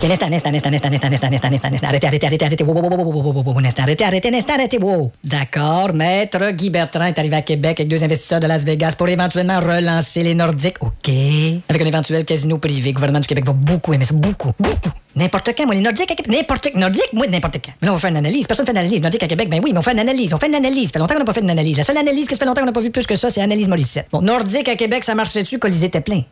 un instant. Arrêtez. Wow, un instant, arrêtez. Wow. D'accord, maître Guy Bertrand est arrivé à Québec avec 2 investisseurs de Las Vegas pour éventuellement relancer les Nordiques. OK. Avec un éventuel casino privé. Le gouvernement du Québec va beaucoup aimer ça. Beaucoup. N'importe quand, moi, les Nordiques à Québec. Nordiques, moi, n'importe quand. Mais là, on va faire une analyse. Personne fait une analyse. Nordiques à Québec, ben oui, mais on fait une analyse. Ça fait longtemps qu'on n'a pas fait une analyse. La seule analyse que ça fait longtemps qu'on n'a pas vu plus que ça, c'est analyse Morissette. Bon, Nordiques à Québec, ça marchait dessus. Colisée était plein.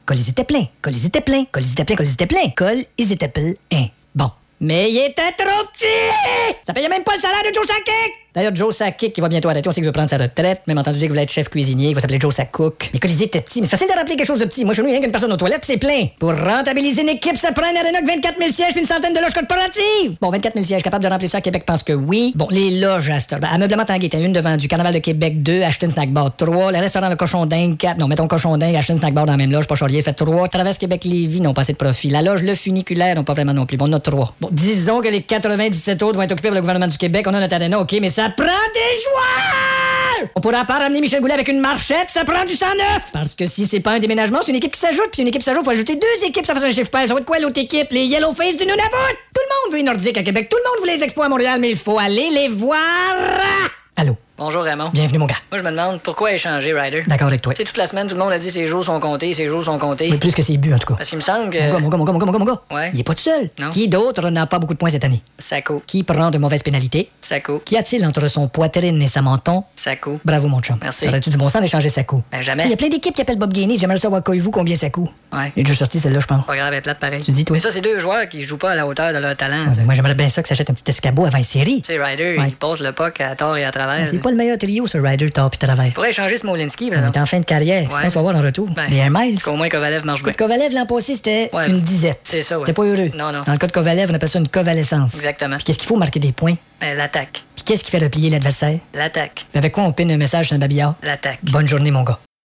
Bon. Mais il était trop petit! Ça payait même pas le salaire de Joe Sakic! D'ailleurs, Joe Sakic, qui va bientôt arrêter, on sait qu'il veut prendre sa retraite. Même entendu dire qu'il voulait être chef cuisinier, il va s'appeler Joe Sacook. Mais Colisée était petit, mais c'est facile de rappeler quelque chose de petit. Moi, chez nous, il y a rien qu'une personne aux toilettes, puis c'est plein. Pour rentabiliser une équipe, ça prend une aréna de 24 000 sièges puis une centaine de loges corporatives. Bon, 24 000 sièges, capable de remplir ça à Québec, pense que oui. Bon, les loges à cette heure. Ameublement Tanguay, t'as une devant du Carnaval de Québec 2, Ashton Snack Bar 3, le restaurant Le Cochon Dingue 4. Non, mettons Cochon Dingue, Ashton Snack Bar dans la même loge, pas Charlier, fait 3. Traverse Québec-Lévis, n'ont pas assez de profit. La loge Le Funiculaire, non pas vraiment non plus. Bon, on en a 3. Bon, disons que les 97 autres vont être occupés par le gouvernement du Québec. On a notre aréna, OK, mais ça prend des joueurs! On pourra pas ramener Michel Goulet avec une marchette, ça prend du 109! Parce que si c'est pas un déménagement, c'est une équipe qui s'ajoute, puis une équipe s'ajoute, faut ajouter 2 équipes, ça fait un chiffre pair. Ça va être quoi l'autre équipe? Les Yellowface du Nunavut! Tout le monde veut les Nordiques à Québec, tout le monde veut les Expos à Montréal, mais il faut aller les voir! Allô? Bonjour Raymond. Bienvenue mon gars. Moi je me demande pourquoi échanger Ryder. D'accord avec toi. Tu sais, toute la semaine, tout le monde a dit ses jours sont comptés. Oui, plus que ses buts en tout cas. Parce qu'il me semble que... Mon gars. Ouais. Il est pas tout seul. Non. Qui d'autre n'a pas beaucoup de points cette année? Sacco. Qui prend de mauvaises pénalités? Sacco. Qu'y a-t-il entre son poitrine et sa menton? Sacco. Bravo mon chum. Merci. Aurais-tu du bon sens d'échanger sa coupe? Ben Il y jamais. a plein d'équipes qui appellent Bob Gainey. J'aimerais savoir vous combien ça coûte. Ouais. Il est déjà sorti celle-là, je pense. Pas grave, elle est plate pareil. Tu dis, toi? Mais ça, c'est 2 joueurs qui jouent pas à la hauteur de leur talent. Ah, ben, moi, j'aimerais bien ça que ça achète un petit escabeau avant les séries. Tu sais, Ryder, Ouais. il pose le puck à tort et à travers. C'est pas le meilleur trio, ce Ryder, Top puis Travers. Il pourrait échanger Smolinski, par Il est exemple. en fin de carrière. Tu Ouais. penses qu'on va voir en retour? Ben, Les Air Miles. Qu'au moins Kovalev marche bien. Le Kovalev l'an passé, c'était Ouais. une disette. C'est ça, ouais. T'es pas heureux? Non. Dans le cas de Kovalev, on appelle ça une covalescence. Exactement. Puis qu'est-ce qu'il faut marquer des points? Ben, l'attaque. Puis qu'est-ce qui fait replier l'adversaire? L'attaque. Puis avec quoi on pine un message sur un babillard? L'attaque. Bonne journée, mon gars.